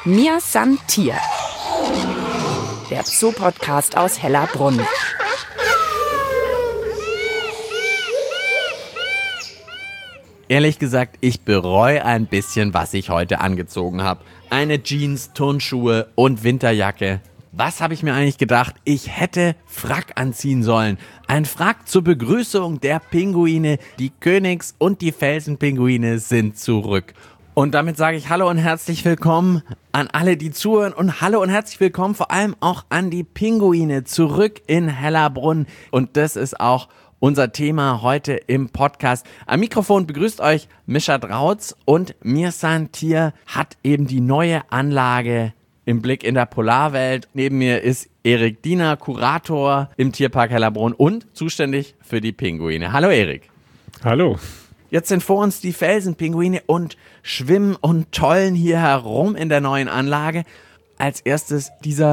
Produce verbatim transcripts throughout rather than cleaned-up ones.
Mir san Tier, der Zoo-Podcast aus Hellerbrunn. Ehrlich gesagt, ich bereue ein bisschen, was ich heute angezogen habe. Eine Jeans, Turnschuhe und Winterjacke. Was habe ich mir eigentlich gedacht? Ich hätte Frack anziehen sollen. Ein Frack zur Begrüßung der Pinguine. Die Königs- und die Felsenpinguine sind zurück. Und damit sage ich Hallo und herzlich willkommen an alle, die zuhören. Und Hallo und herzlich willkommen vor allem auch an die Pinguine zurück in Hellerbrunn. Und das ist auch unser Thema heute im Podcast. Am Mikrofon begrüßt euch Mischa Drautz und Mir san Tier hat eben die neue Anlage im Blick in der Polarwelt. Neben mir ist Erik Diener, Kurator im Tierpark Hellerbrunn und zuständig für die Pinguine. Hallo Erik. Hallo. Jetzt sind vor uns die Felsenpinguine und schwimmen und tollen hier herum in der neuen Anlage. Als erstes dieser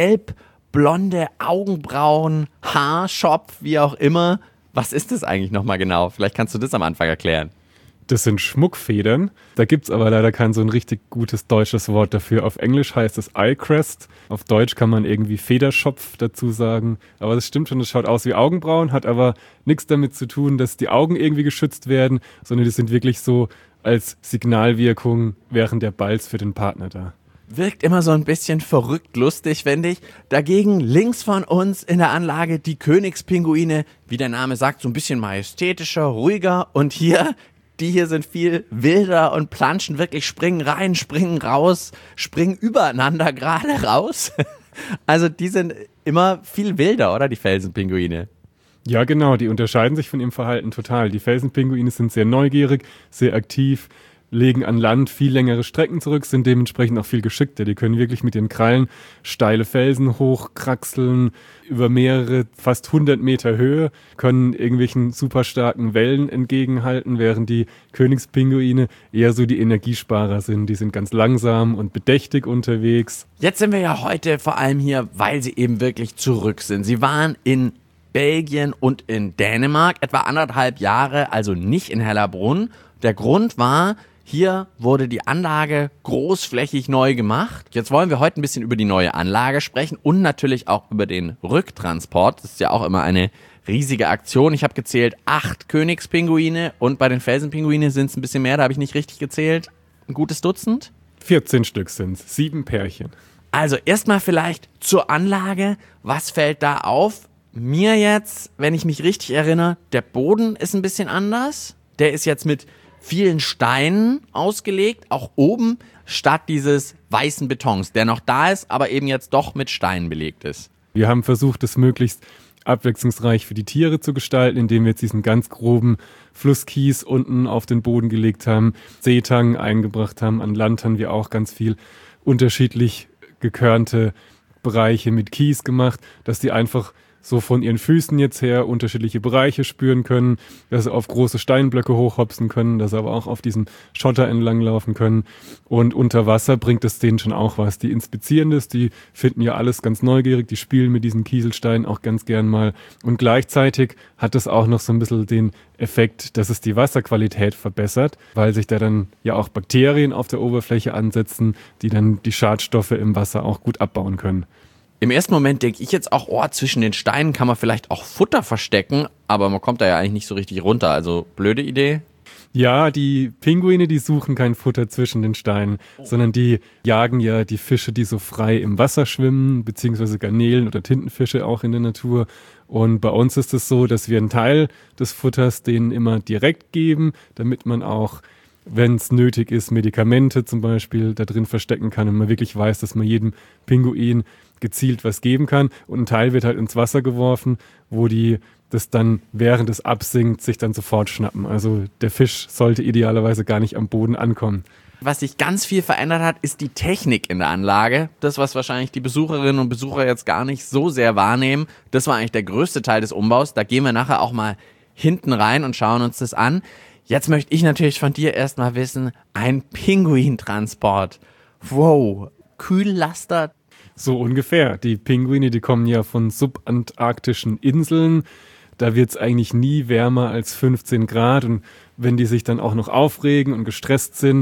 gelb-blonde Augenbrauen, Haarschopf, wie auch immer. Was ist das eigentlich nochmal genau? Vielleicht kannst du das am Anfang erklären. Das sind Schmuckfedern. Da gibt es aber leider kein so ein richtig gutes deutsches Wort dafür. Auf Englisch heißt es Eye Crest. Auf Deutsch kann man irgendwie Federschopf dazu sagen. Aber das stimmt schon, das schaut aus wie Augenbrauen, hat aber nichts damit zu tun, dass die Augen irgendwie geschützt werden, sondern die sind wirklich so als Signalwirkung während der Balz für den Partner da. Wirkt immer so ein bisschen verrückt lustig, finde ich. Dagegen links von uns in der Anlage die Königspinguine, wie der Name sagt, so ein bisschen majestätischer, ruhiger. Und hier, die hier sind viel wilder und planschen wirklich, springen rein, springen raus, springen übereinander gerade raus. Also die sind immer viel wilder, oder, die Felsenpinguine? Ja, genau, die unterscheiden sich von ihrem Verhalten total. Die Felsenpinguine sind sehr neugierig, sehr aktiv, legen an Land viel längere Strecken zurück, sind dementsprechend auch viel geschickter. Die können wirklich mit den Krallen steile Felsen hochkraxeln, über mehrere, fast hundert Meter Höhe, können irgendwelchen super starken Wellen entgegenhalten, während die Königspinguine eher so die Energiesparer sind. Die sind ganz langsam und bedächtig unterwegs. Jetzt sind wir ja heute vor allem hier, weil sie eben wirklich zurück sind. Sie waren in Belgien und in Dänemark etwa anderthalb Jahre, also nicht in Hellerbrunn. Der Grund war, hier wurde die Anlage großflächig neu gemacht. Jetzt wollen wir heute ein bisschen über die neue Anlage sprechen und natürlich auch über den Rücktransport. Das ist ja auch immer eine riesige Aktion. Ich habe gezählt acht Königspinguine und bei den Felsenpinguinen sind es ein bisschen mehr, da habe ich nicht richtig gezählt. Ein gutes Dutzend? vierzehn Stück sind es, sieben Pärchen. Also erstmal vielleicht zur Anlage. Was fällt da auf? Mir jetzt, wenn ich mich richtig erinnere, der Boden ist ein bisschen anders. Der ist jetzt mit vielen Steinen ausgelegt, auch oben, statt dieses weißen Betons, der noch da ist, aber eben jetzt doch mit Steinen belegt ist. Wir haben versucht, es möglichst abwechslungsreich für die Tiere zu gestalten, indem wir jetzt diesen ganz groben Flusskies unten auf den Boden gelegt haben, Seetang eingebracht haben. An Land haben wir auch ganz viel unterschiedlich gekörnte Bereiche mit Kies gemacht, dass die einfach so von ihren Füßen jetzt her unterschiedliche Bereiche spüren können, dass sie auf große Steinblöcke hochhopsen können, dass sie aber auch auf diesem Schotter entlang laufen können. Und unter Wasser bringt es denen schon auch was. Die inspizieren das, die finden ja alles ganz neugierig, die spielen mit diesen Kieselsteinen auch ganz gern mal. Und gleichzeitig hat es auch noch so ein bisschen den Effekt, dass es die Wasserqualität verbessert, weil sich da dann ja auch Bakterien auf der Oberfläche ansetzen, die dann die Schadstoffe im Wasser auch gut abbauen können. Im ersten Moment denke ich jetzt auch, oh, zwischen den Steinen kann man vielleicht auch Futter verstecken, aber man kommt da ja eigentlich nicht so richtig runter, also blöde Idee. Ja, die Pinguine, die suchen kein Futter zwischen den Steinen, oh. sondern die jagen ja die Fische, die so frei im Wasser schwimmen, beziehungsweise Garnelen oder Tintenfische auch in der Natur. Und bei uns ist es so, dass wir einen Teil des Futters denen immer direkt geben, damit man auch, wenn es nötig ist, Medikamente zum Beispiel da drin verstecken kann und man wirklich weiß, dass man jedem Pinguin gezielt was geben kann. Und ein Teil wird halt ins Wasser geworfen, wo die das dann, während es absinkt, sich dann sofort schnappen. Also der Fisch sollte idealerweise gar nicht am Boden ankommen. Was sich ganz viel verändert hat, ist die Technik in der Anlage. Das, was wahrscheinlich die Besucherinnen und Besucher jetzt gar nicht so sehr wahrnehmen, das war eigentlich der größte Teil des Umbaus. Da gehen wir nachher auch mal hinten rein und schauen uns das an. Jetzt möchte ich natürlich von dir erstmal wissen, ein Pinguintransport. Wow, Kühllaster. So ungefähr. Die Pinguine, die kommen ja von subantarktischen Inseln. Da wird es eigentlich nie wärmer als fünfzehn Grad. Und wenn die sich dann auch noch aufregen und gestresst sind,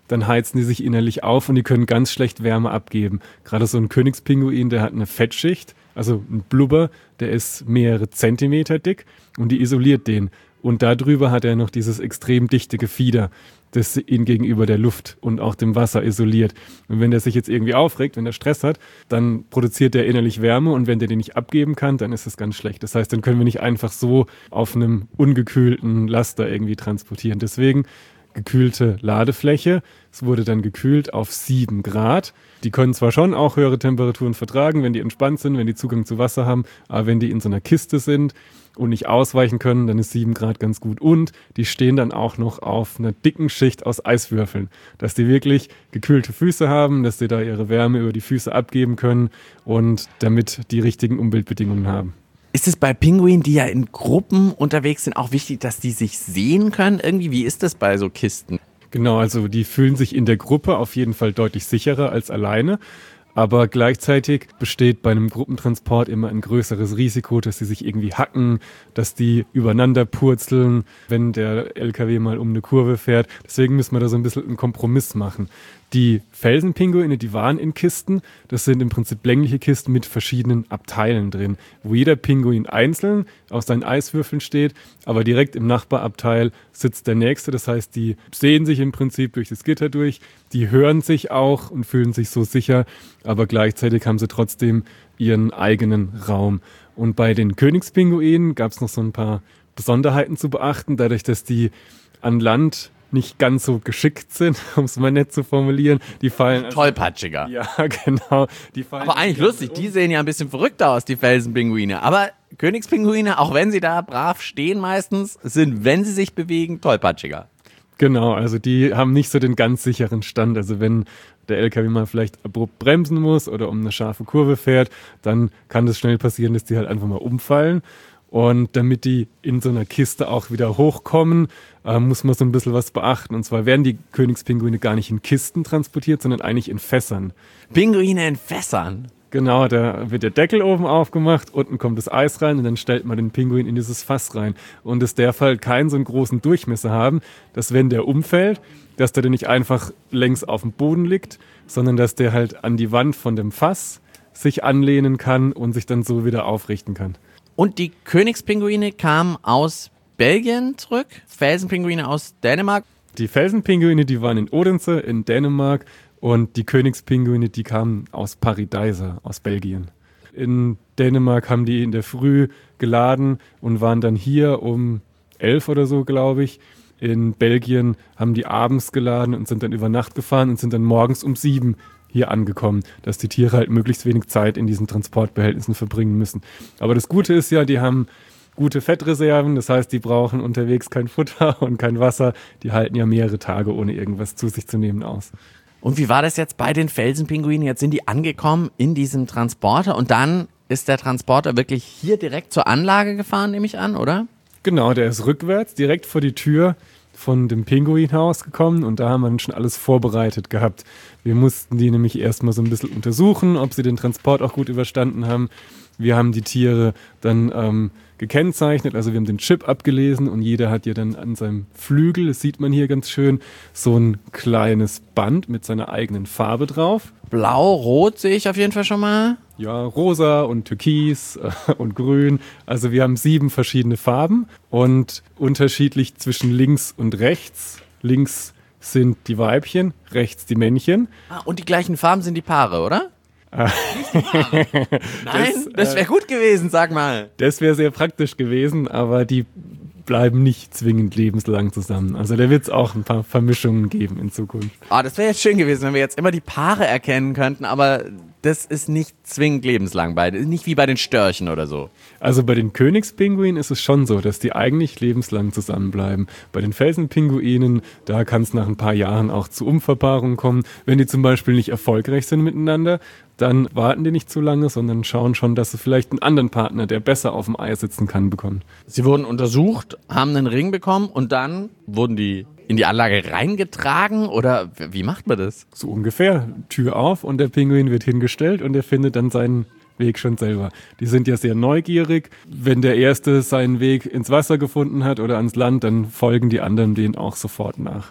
dann heizen die sich innerlich auf und die können ganz schlecht Wärme abgeben. Gerade so ein Königspinguin, der hat eine Fettschicht, also ein Blubber, der ist mehrere Zentimeter dick und die isoliert den. Und darüber hat er noch dieses extrem dichte Gefieder, das ihn gegenüber der Luft und auch dem Wasser isoliert. Und wenn der sich jetzt irgendwie aufregt, wenn er Stress hat, dann produziert er innerlich Wärme und wenn der den nicht abgeben kann, dann ist es ganz schlecht. Das heißt, dann können wir nicht einfach so auf einem ungekühlten Laster irgendwie transportieren. Deswegen gekühlte Ladefläche. Es wurde dann gekühlt auf sieben Grad. Die können zwar schon auch höhere Temperaturen vertragen, wenn die entspannt sind, wenn die Zugang zu Wasser haben, aber wenn die in so einer Kiste sind und nicht ausweichen können, dann ist sieben Grad ganz gut. Und die stehen dann auch noch auf einer dicken Schicht aus Eiswürfeln, dass die wirklich gekühlte Füße haben, dass die da ihre Wärme über die Füße abgeben können und damit die richtigen Umweltbedingungen haben. Ist es bei Pinguinen, die ja in Gruppen unterwegs sind, auch wichtig, dass die sich sehen können irgendwie? Wie ist das bei so Kisten? Genau, also die fühlen sich in der Gruppe auf jeden Fall deutlich sicherer als alleine. Aber gleichzeitig besteht bei einem Gruppentransport immer ein größeres Risiko, dass sie sich irgendwie hacken, dass die übereinander purzeln, wenn der L K W mal um eine Kurve fährt. Deswegen müssen wir da so ein bisschen einen Kompromiss machen. Die Felsenpinguine, die waren in Kisten. Das sind im Prinzip längliche Kisten mit verschiedenen Abteilen drin, wo jeder Pinguin einzeln aus seinen Eiswürfeln steht, aber direkt im Nachbarabteil sitzt der nächste. Das heißt, die sehen sich im Prinzip durch das Gitter durch, die hören sich auch und fühlen sich so sicher, aber gleichzeitig haben sie trotzdem ihren eigenen Raum. Und bei den Königspinguinen gab es noch so ein paar Besonderheiten zu beachten, dadurch, dass die an Land nicht ganz so geschickt sind, um es mal nett zu formulieren. Die fallen also, tollpatschiger. Ja, genau. Die fallen aber eigentlich lustig, um. Die sehen ja ein bisschen verrückter aus, die Felsenpinguine. Aber Königspinguine, auch wenn sie da brav stehen meistens, sind, wenn sie sich bewegen, tollpatschiger. Genau, also die haben nicht so den ganz sicheren Stand. Also wenn der L K W mal vielleicht abrupt bremsen muss oder um eine scharfe Kurve fährt, dann kann es schnell passieren, dass die halt einfach mal umfallen. Und damit die in so einer Kiste auch wieder hochkommen, äh, muss man so ein bisschen was beachten. Und zwar werden die Königspinguine gar nicht in Kisten transportiert, sondern eigentlich in Fässern. Pinguine in Fässern? Genau, da wird der Deckel oben aufgemacht, unten kommt das Eis rein und dann stellt man den Pinguin in dieses Fass rein. Und es darf halt keinen so einen großen Durchmesser haben, dass wenn der umfällt, dass der dann nicht einfach längs auf dem Boden liegt, sondern dass der halt an die Wand von dem Fass sich anlehnen kann und sich dann so wieder aufrichten kann. Und die Königspinguine kamen aus Belgien zurück, Felsenpinguine aus Dänemark. Die Felsenpinguine, die waren in Odense in Dänemark und die Königspinguine, die kamen aus Paradise, aus Belgien. In Dänemark haben die in der Früh geladen und waren dann hier um elf oder so, glaube ich. In Belgien haben die abends geladen und sind dann über Nacht gefahren und sind dann morgens um sieben hier angekommen, dass die Tiere halt möglichst wenig Zeit in diesen Transportbehältnissen verbringen müssen. Aber das Gute ist ja, die haben gute Fettreserven, das heißt, die brauchen unterwegs kein Futter und kein Wasser. Die halten ja mehrere Tage ohne irgendwas zu sich zu nehmen aus. Und wie war das jetzt bei den Felsenpinguinen? Jetzt sind die angekommen in diesem Transporter und dann ist der Transporter wirklich hier direkt zur Anlage gefahren, nehme ich an, oder? Genau, der ist rückwärts direkt vor die Tür von dem Pinguinhaus gekommen und da haben wir dann schon alles vorbereitet gehabt. Wir mussten die nämlich erstmal so ein bisschen untersuchen, ob sie den Transport auch gut überstanden haben. Wir haben die Tiere dann ähm, gekennzeichnet, also wir haben den Chip abgelesen und jeder hat ja dann an seinem Flügel, das sieht man hier ganz schön, so ein kleines Band mit seiner eigenen Farbe drauf. Blau, rot sehe ich auf jeden Fall schon mal. Ja, rosa und türkis äh, und grün. Also wir haben sieben verschiedene Farben und unterschiedlich zwischen links und rechts. Links sind die Weibchen, rechts die Männchen. Ah, und die gleichen Farben sind die Paare, oder? Nicht die Paare. Nein, das, das wäre gut gewesen, sag mal. Das wäre sehr praktisch gewesen, aber die bleiben nicht zwingend lebenslang zusammen. Also da wird es auch ein paar Vermischungen geben in Zukunft. Ah, das wäre jetzt schön gewesen, wenn wir jetzt immer die Paare erkennen könnten, aber das ist nicht zwingend lebenslang bei, nicht wie bei den Störchen oder so. Also bei den Königspinguinen ist es schon so, dass die eigentlich lebenslang zusammenbleiben. Bei den Felsenpinguinen, da kann es nach ein paar Jahren auch zu Umverpaarungen kommen. Wenn die zum Beispiel nicht erfolgreich sind miteinander, dann warten die nicht zu lange, sondern schauen schon, dass sie vielleicht einen anderen Partner, der besser auf dem Ei sitzen kann, bekommen. Sie wurden untersucht, haben einen Ring bekommen und dann wurden die in die Anlage reingetragen oder wie macht man das? So ungefähr. Tür auf und der Pinguin wird hingestellt und er findet dann seinen Weg schon selber. Die sind ja sehr neugierig. Wenn der Erste seinen Weg ins Wasser gefunden hat oder ans Land, dann folgen die anderen denen auch sofort nach.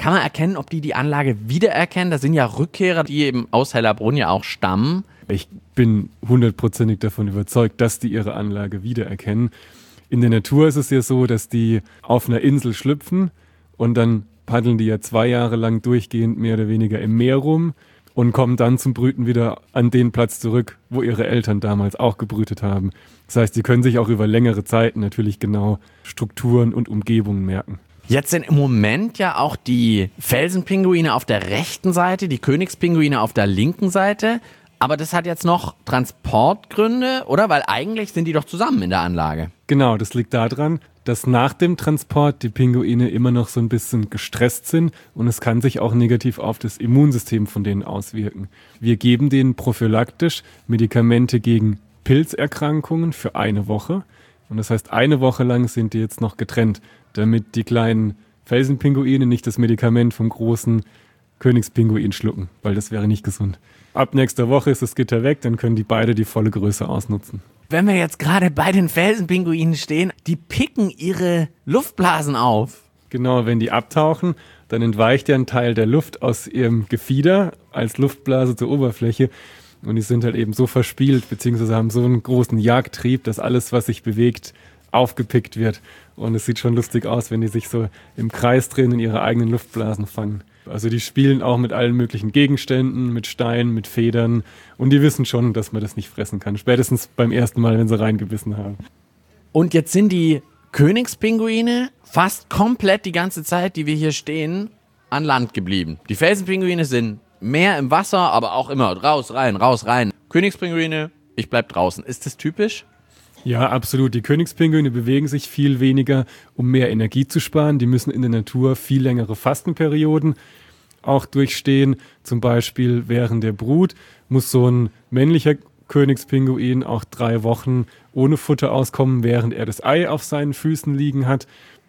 Kann man erkennen, ob die die Anlage wiedererkennen? Das sind ja Rückkehrer, die eben aus Hellerbrunn ja auch stammen. Ich bin hundertprozentig davon überzeugt, dass die ihre Anlage wiedererkennen. In der Natur ist es ja so, dass die auf einer Insel schlüpfen und dann paddeln die ja zwei Jahre lang durchgehend mehr oder weniger im Meer rum und kommen dann zum Brüten wieder an den Platz zurück, wo ihre Eltern damals auch gebrütet haben. Das heißt, sie können sich auch über längere Zeit natürlich genau Strukturen und Umgebungen merken. Jetzt sind im Moment ja auch die Felsenpinguine auf der rechten Seite, die Königspinguine auf der linken Seite. Aber das hat jetzt noch Transportgründe, oder? Weil eigentlich sind die doch zusammen in der Anlage. Genau, das liegt daran, dass nach dem Transport die Pinguine immer noch so ein bisschen gestresst sind und es kann sich auch negativ auf das Immunsystem von denen auswirken. Wir geben denen prophylaktisch Medikamente gegen Pilzerkrankungen für eine Woche. Und das heißt, eine Woche lang sind die jetzt noch getrennt, damit die kleinen Felsenpinguine nicht das Medikament vom großen Königspinguin schlucken, weil das wäre nicht gesund. Ab nächster Woche ist das Gitter weg, dann können die beide die volle Größe ausnutzen. Wenn wir jetzt gerade bei den Felsenpinguinen stehen, die picken ihre Luftblasen auf. Genau, wenn die abtauchen, dann entweicht ja ein Teil der Luft aus ihrem Gefieder als Luftblase zur Oberfläche. Und die sind halt eben so verspielt, beziehungsweise haben so einen großen Jagdtrieb, dass alles, was sich bewegt, aufgepickt wird. Und es sieht schon lustig aus, wenn die sich so im Kreis drehen und ihre eigenen Luftblasen fangen. Also die spielen auch mit allen möglichen Gegenständen, mit Steinen, mit Federn. Und die wissen schon, dass man das nicht fressen kann. Spätestens beim ersten Mal, wenn sie reingebissen haben. Und jetzt sind die Königspinguine fast komplett die ganze Zeit, die wir hier stehen, an Land geblieben. Die Felsenpinguine sind mehr im Wasser, aber auch immer raus, rein, raus, rein. Königspinguine, ich bleib draußen. Ist das typisch? Ja, absolut. Die Königspinguine bewegen sich viel weniger, um mehr Energie zu sparen. Die müssen in der Natur viel längere Fastenperioden auch durchstehen. Zum Beispiel während der Brut muss so ein männlicher Königspinguin auch drei Wochen ohne Futter auskommen, während er das Ei auf seinen Füßen liegen hat.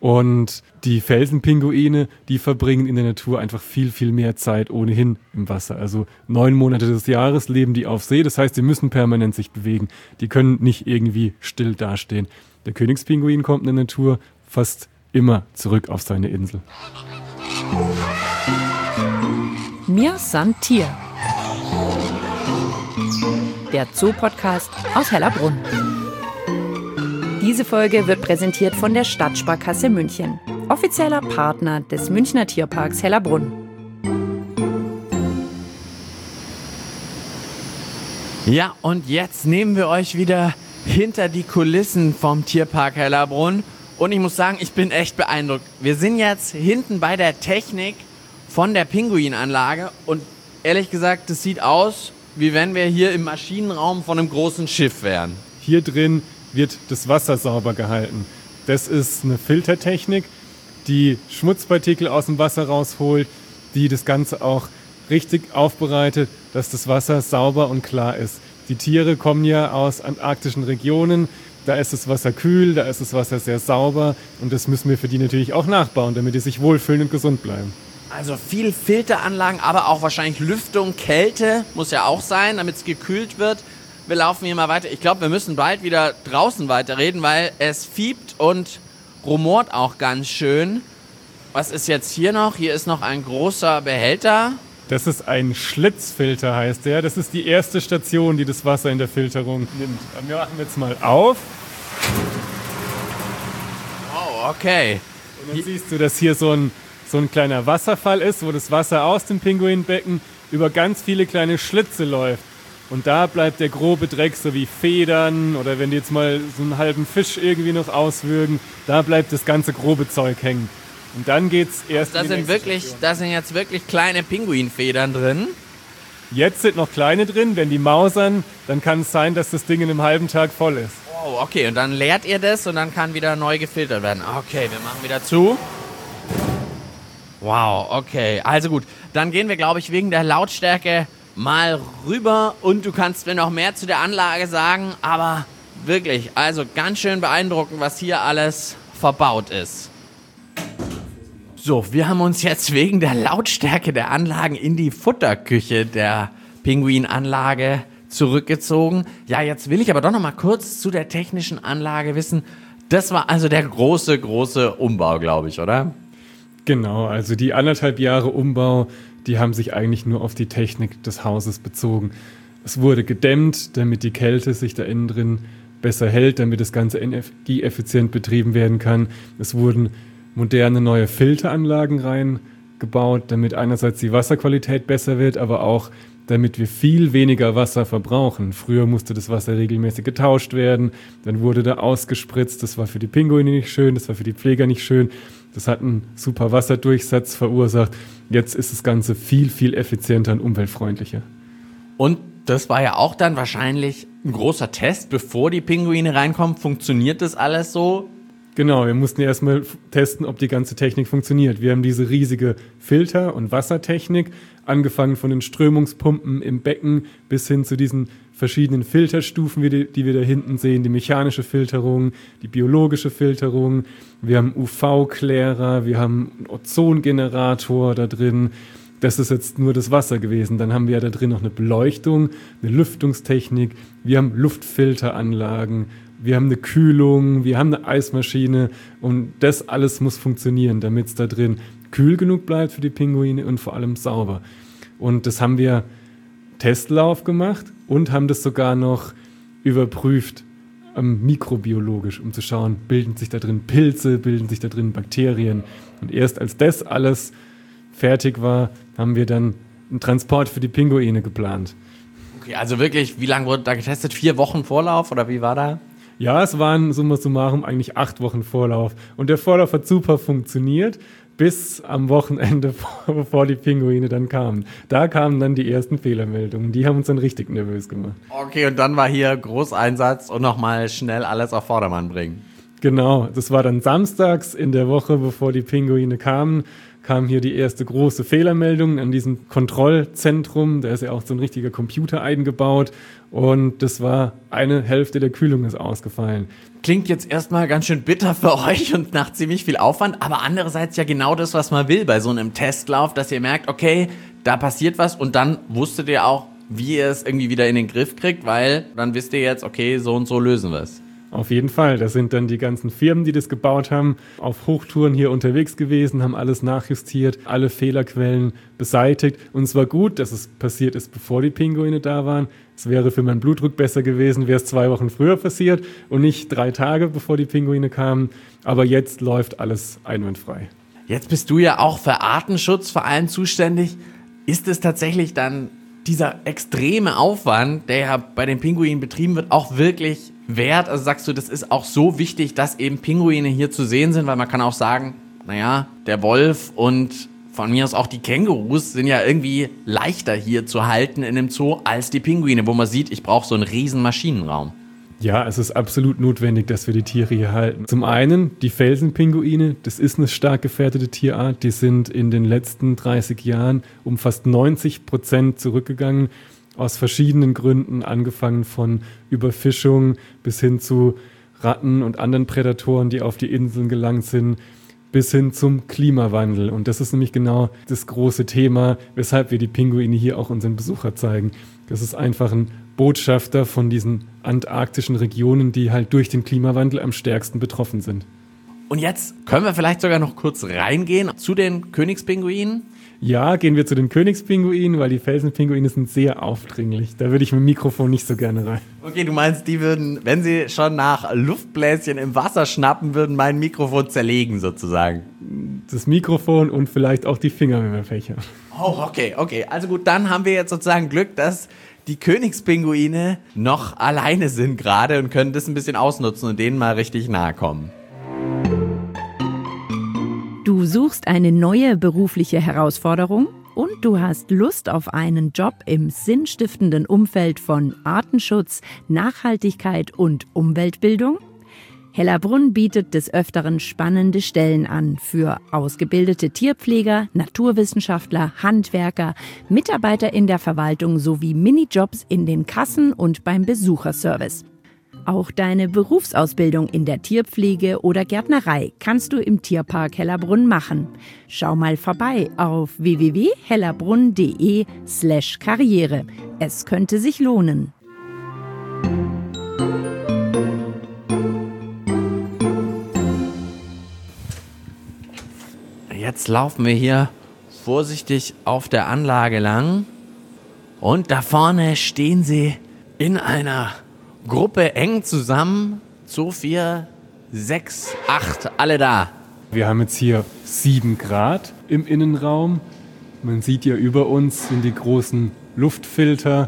Und die Felsenpinguine, die verbringen in der Natur einfach viel, viel mehr Zeit ohnehin im Wasser. Also neun Monate des Jahres leben die auf See. Das heißt, sie müssen permanent sich bewegen. Die können nicht irgendwie still dastehen. Der Königspinguin kommt in der Natur fast immer zurück auf seine Insel. Mir san Tier. Der Zoo-Podcast aus Hellerbrunn. Diese Folge wird präsentiert von der Stadtsparkasse München, offizieller Partner des Münchner Tierparks Hellerbrunn. Ja, und jetzt nehmen wir euch wieder hinter die Kulissen vom Tierpark Hellerbrunn. Und ich muss sagen, ich bin echt beeindruckt. Wir sind jetzt hinten bei der Technik von der Pinguinanlage und ehrlich gesagt, das sieht aus, wie wenn wir hier im Maschinenraum von einem großen Schiff wären. Hier drin wird das Wasser sauber gehalten. Das ist eine Filtertechnik, die Schmutzpartikel aus dem Wasser rausholt, die das Ganze auch richtig aufbereitet, dass das Wasser sauber und klar ist. Die Tiere kommen ja aus antarktischen Regionen, da ist das Wasser kühl, da ist das Wasser sehr sauber und das müssen wir für die natürlich auch nachbauen, damit die sich wohlfühlen und gesund bleiben. Also viel Filteranlagen, aber auch wahrscheinlich Lüftung, Kälte muss ja auch sein, damit es gekühlt wird. Wir laufen hier mal weiter. Ich glaube, wir müssen bald wieder draußen weiterreden, weil es fiebt und rumort auch ganz schön. Was ist jetzt hier noch? Hier ist noch ein großer Behälter. Das ist ein Schlitzfilter, heißt der. Das ist die erste Station, die das Wasser in der Filterung nimmt. Wir machen jetzt mal auf. Oh, okay. Und dann siehst du, dass hier so ein, so ein kleiner Wasserfall ist, wo das Wasser aus dem Pinguinbecken über ganz viele kleine Schlitze läuft. Und da bleibt der grobe Dreck, so wie Federn oder wenn die jetzt mal so einen halben Fisch irgendwie noch auswürgen, da bleibt das ganze grobe Zeug hängen. Und dann geht's erst also da in die sind wirklich, Station. Da sind jetzt wirklich kleine Pinguinfedern drin. Jetzt sind noch kleine drin, wenn die mausern, dann kann es sein, dass das Ding in einem halben Tag voll ist. Oh, okay, und dann leert ihr das und dann kann wieder neu gefiltert werden. Okay, wir machen wieder zu. Wow, okay, also gut. Dann gehen wir, glaube ich, wegen der Lautstärke mal rüber und du kannst mir noch mehr zu der Anlage sagen, aber wirklich, also ganz schön beeindruckend, was hier alles verbaut ist. So, wir haben uns jetzt wegen der Lautstärke der Anlagen in die Futterküche der Pinguinanlage zurückgezogen. Ja, jetzt will ich aber doch noch mal kurz zu der technischen Anlage wissen. Das war also der große, große Umbau, glaube ich, oder? Genau, also die anderthalb Jahre Umbau, die haben sich eigentlich nur auf die Technik des Hauses bezogen. Es wurde gedämmt, damit die Kälte sich da innen drin besser hält, damit das Ganze energieeffizient betrieben werden kann. Es wurden moderne neue Filteranlagen reingebaut, damit einerseits die Wasserqualität besser wird, aber auch damit wir viel weniger Wasser verbrauchen. Früher musste das Wasser regelmäßig getauscht werden, dann wurde da ausgespritzt. Das war für die Pinguine nicht schön, das war für die Pfleger nicht schön. Das hat einen super Wasserdurchsatz verursacht. Jetzt ist das Ganze viel, viel effizienter und umweltfreundlicher. Und das war ja auch dann wahrscheinlich ein großer Test, bevor die Pinguine reinkommen. Funktioniert das alles so? Genau, wir mussten erstmal testen, ob die ganze Technik funktioniert. Wir haben diese riesige Filter- und Wassertechnik, angefangen von den Strömungspumpen im Becken bis hin zu diesen verschiedenen Filterstufen, die wir da hinten sehen, die mechanische Filterung, die biologische Filterung. Wir haben U V-Klärer, wir haben einen Ozongenerator da drin. Das ist jetzt nur das Wasser gewesen. Dann haben wir ja da drin noch eine Beleuchtung, eine Lüftungstechnik, wir haben Luftfilteranlagen, wir haben eine Kühlung, wir haben eine Eismaschine und das alles muss funktionieren, damit es da drin kühl genug bleibt für die Pinguine und vor allem sauber. Und das haben wir Testlauf gemacht und haben das sogar noch überprüft, ähm, mikrobiologisch, um zu schauen, bilden sich da drin Pilze, bilden sich da drin Bakterien. Und erst als das alles fertig war, haben wir dann einen Transport für die Pinguine geplant. Okay, also wirklich, wie lange wurde da getestet? Vier Wochen Vorlauf oder wie war da? Ja, es waren summa summarum eigentlich acht Wochen Vorlauf. Und der Vorlauf hat super funktioniert, bis am Wochenende, bevor die Pinguine dann kamen. Da kamen dann die ersten Fehlermeldungen. Die haben uns dann richtig nervös gemacht. Okay, und dann war hier Großeinsatz und nochmal schnell alles auf Vordermann bringen. Genau, das war dann samstags in der Woche, bevor die Pinguine kamen, kam hier die erste große Fehlermeldung an diesem Kontrollzentrum. Da ist ja auch so ein richtiger Computer eingebaut und das war eine Hälfte der Kühlung ist ausgefallen. Klingt jetzt erstmal ganz schön bitter für euch und nach ziemlich viel Aufwand, aber andererseits ja genau das, was man will bei so einem Testlauf, dass ihr merkt, okay, da passiert was und dann wusstet ihr auch, wie ihr es irgendwie wieder in den Griff kriegt, weil dann wisst ihr jetzt, okay, so und so lösen wir es. Auf jeden Fall. Das sind dann die ganzen Firmen, die das gebaut haben, auf Hochtouren hier unterwegs gewesen, haben alles nachjustiert, alle Fehlerquellen beseitigt. Und es war gut, dass es passiert ist, bevor die Pinguine da waren. Es wäre für meinen Blutdruck besser gewesen, wäre es zwei Wochen früher passiert und nicht drei Tage, bevor die Pinguine kamen. Aber jetzt läuft alles einwandfrei. Jetzt bist du ja auch für Artenschutz vor allem zuständig. Ist es tatsächlich dann dieser extreme Aufwand, der ja bei den Pinguinen betrieben wird, auch wirklich wert? Also sagst du, das ist auch so wichtig, dass eben Pinguine hier zu sehen sind, weil man kann auch sagen, naja, der Wolf und von mir aus auch die Kängurus sind ja irgendwie leichter hier zu halten in dem Zoo als die Pinguine, wo man sieht, ich brauche so einen riesen Maschinenraum. Ja, es ist absolut notwendig, dass wir die Tiere hier halten. Zum einen die Felsenpinguine, das ist eine stark gefährdete Tierart. Die sind in den letzten dreißig Jahren um fast neunzig Prozent zurückgegangen. Aus verschiedenen Gründen, angefangen von Überfischung bis hin zu Ratten und anderen Prädatoren, die auf die Inseln gelangt sind, bis hin zum Klimawandel. Und das ist nämlich genau das große Thema, weshalb wir die Pinguine hier auch unseren Besucher zeigen. Das ist einfach ein Botschafter von diesen antarktischen Regionen, die halt durch den Klimawandel am stärksten betroffen sind. Und jetzt können wir vielleicht sogar noch kurz reingehen zu den Königspinguinen. Ja, gehen wir zu den Königspinguinen, weil die Felsenpinguine sind sehr aufdringlich. Da würde ich mit dem Mikrofon nicht so gerne rein. Okay, du meinst, die würden, wenn sie schon nach Luftbläschen im Wasser schnappen, würden mein Mikrofon zerlegen sozusagen. Das Mikrofon und vielleicht auch die Finger, wenn wir Pech haben. Oh, okay, okay. Also gut, dann haben wir jetzt sozusagen Glück, dass die Königspinguine noch alleine sind gerade und können das ein bisschen ausnutzen und denen mal richtig nahe kommen. Du suchst eine neue berufliche Herausforderung und du hast Lust auf einen Job im sinnstiftenden Umfeld von Artenschutz, Nachhaltigkeit und Umweltbildung? Hellerbrunn bietet des Öfteren spannende Stellen an für ausgebildete Tierpfleger, Naturwissenschaftler, Handwerker, Mitarbeiter in der Verwaltung sowie Minijobs in den Kassen und beim Besucherservice. Auch deine Berufsausbildung in der Tierpflege oder Gärtnerei kannst du im Tierpark Hellerbrunn machen. Schau mal vorbei auf w w w punkt hellerbrunn punkt d e slash karriere. Es könnte sich lohnen. jetzt laufen wir hier vorsichtig auf der Anlage lang. Und da vorne stehen sie in einer Gruppe eng zusammen. So vier, sechs, acht, alle da. Wir haben jetzt hier sieben Grad im Innenraum. Man sieht ja über uns sind die großen Luftfilter,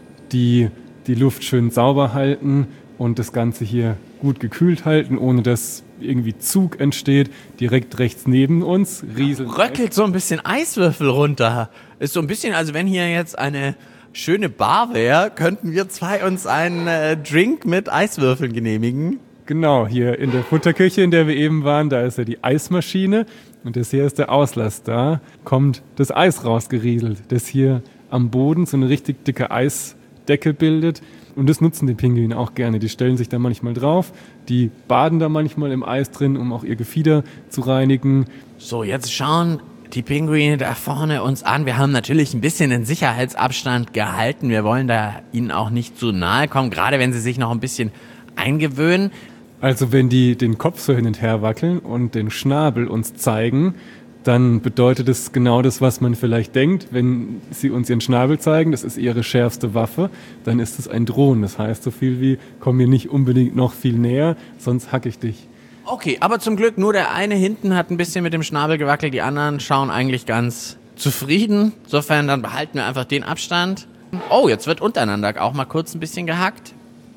die die Luft schön sauber halten und das Ganze hier gut gekühlt halten, ohne dass irgendwie Zug entsteht. Direkt rechts neben uns rieselt. Röckelt so ein bisschen Eiswürfel runter. Ist so ein bisschen, also wenn hier jetzt eine schöne Bar wäre, könnten wir zwei uns einen äh, Drink mit Eiswürfeln genehmigen. Genau, hier in der Futterküche, in der wir eben waren, da ist ja die Eismaschine und das hier ist der Auslass. Da kommt das Eis rausgerieselt, das hier am Boden so eine richtig dicke Eisdecke bildet. Und das nutzen die Pinguine auch gerne. Die stellen sich da manchmal drauf, die baden da manchmal im Eis drin, um auch ihr Gefieder zu reinigen. So, jetzt schauen die Pinguine da vorne uns an. Wir haben natürlich ein bisschen den Sicherheitsabstand gehalten. Wir wollen da ihnen auch nicht zu nahe kommen, gerade wenn sie sich noch ein bisschen eingewöhnen. Also wenn die den Kopf so hin und her wackeln und den Schnabel uns zeigen, dann bedeutet es genau das, was man vielleicht denkt. Wenn sie uns ihren Schnabel zeigen, das ist ihre schärfste Waffe, dann ist es ein Drohen. Das heißt so viel wie, komm mir nicht unbedingt noch viel näher, sonst hack ich dich. Okay, aber zum Glück nur der eine hinten hat ein bisschen mit dem Schnabel gewackelt, die anderen schauen eigentlich ganz zufrieden. Insofern dann behalten wir einfach den Abstand. Oh, jetzt wird untereinander auch mal kurz ein bisschen gehackt.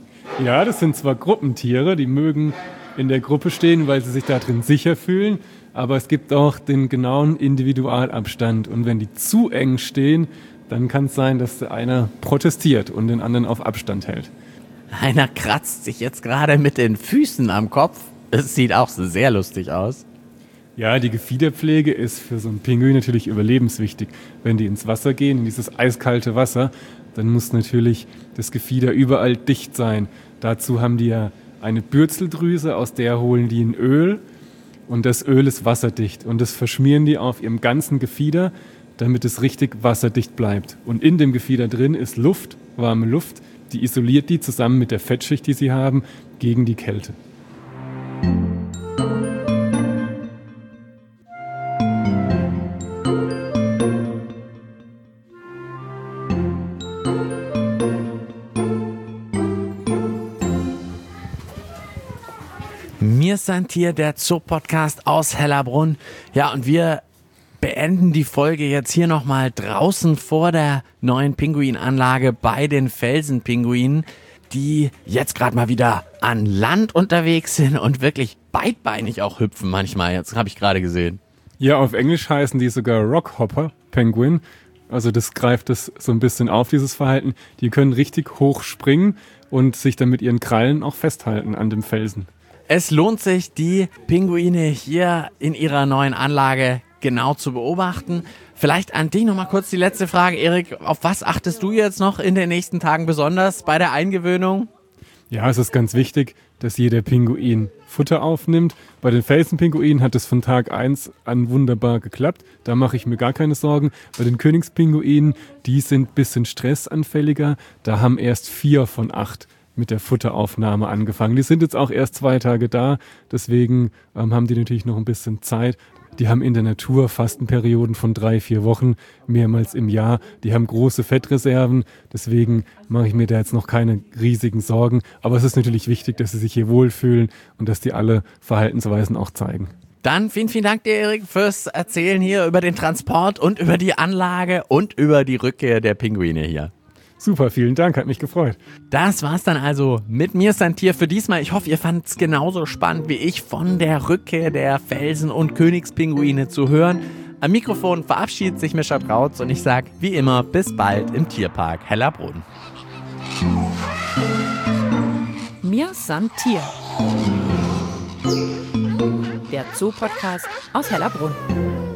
Ja, das sind zwar Gruppentiere, die mögen in der Gruppe stehen, weil sie sich da drin sicher fühlen, aber es gibt auch den genauen Individualabstand. Und wenn die zu eng stehen, dann kann es sein, dass einer protestiert und den anderen auf Abstand hält. Einer kratzt sich jetzt gerade mit den Füßen am Kopf. Es sieht auch sehr lustig aus. Ja, die Gefiederpflege ist für so einen Pinguin natürlich überlebenswichtig. Wenn die ins Wasser gehen, in dieses eiskalte Wasser, dann muss natürlich das Gefieder überall dicht sein. Dazu haben die ja eine Bürzeldrüse, aus der holen die ein Öl. Und das Öl ist wasserdicht. Und das verschmieren die auf ihrem ganzen Gefieder, damit es richtig wasserdicht bleibt. Und in dem Gefieder drin ist Luft, warme Luft, die isoliert die zusammen mit der Fettschicht, die sie haben, gegen die Kälte. Mir sind hier der Zoo-Podcast aus Hellerbrunn. Ja, und wir beenden die Folge jetzt hier nochmal draußen vor der neuen Pinguinanlage bei den Felsenpinguinen, die jetzt gerade mal wieder an Land unterwegs sind und wirklich beidbeinig auch hüpfen manchmal. Jetzt habe ich gerade gesehen. Ja, auf Englisch heißen die sogar Rockhopper Penguin. Also das greift das so ein bisschen auf, dieses Verhalten. Die können richtig hoch springen und sich dann mit ihren Krallen auch festhalten an dem Felsen. Es lohnt sich, die Pinguine hier in ihrer neuen Anlage genau zu beobachten. Vielleicht an dich nochmal kurz die letzte Frage, Erik. Auf was achtest du jetzt noch in den nächsten Tagen besonders bei der Eingewöhnung? Ja, es ist ganz wichtig, dass jeder Pinguin Futter aufnimmt. Bei den Felsenpinguinen hat es von Tag eins an wunderbar geklappt. Da mache ich mir gar keine Sorgen. Bei den Königspinguinen, die sind ein bisschen stressanfälliger. Da haben erst vier von acht mit der Futteraufnahme angefangen. Die sind jetzt auch erst zwei Tage da, deswegen ähm, haben die natürlich noch ein bisschen Zeit. Die haben in der Natur Fastenperioden von drei, vier Wochen, mehrmals im Jahr. Die haben große Fettreserven, deswegen mache ich mir da jetzt noch keine riesigen Sorgen. Aber es ist natürlich wichtig, dass sie sich hier wohlfühlen und dass die alle Verhaltensweisen auch zeigen. Dann vielen, vielen Dank dir, Erik, fürs Erzählen hier über den Transport und über die Anlage und über die Rückkehr der Pinguine hier. Super, vielen Dank, hat mich gefreut. Das war's dann also mit Mir ist ein Tier für diesmal. Ich hoffe, ihr fandt's genauso spannend wie ich, von der Rückkehr der Felsen- und Königspinguine zu hören. Am Mikrofon verabschiedet sich Mischa Trautz und ich sage wie immer bis bald im Tierpark Hellerbrunn. Mir ist ein Tier. Der Zoo-Podcast aus Hellerbrunn.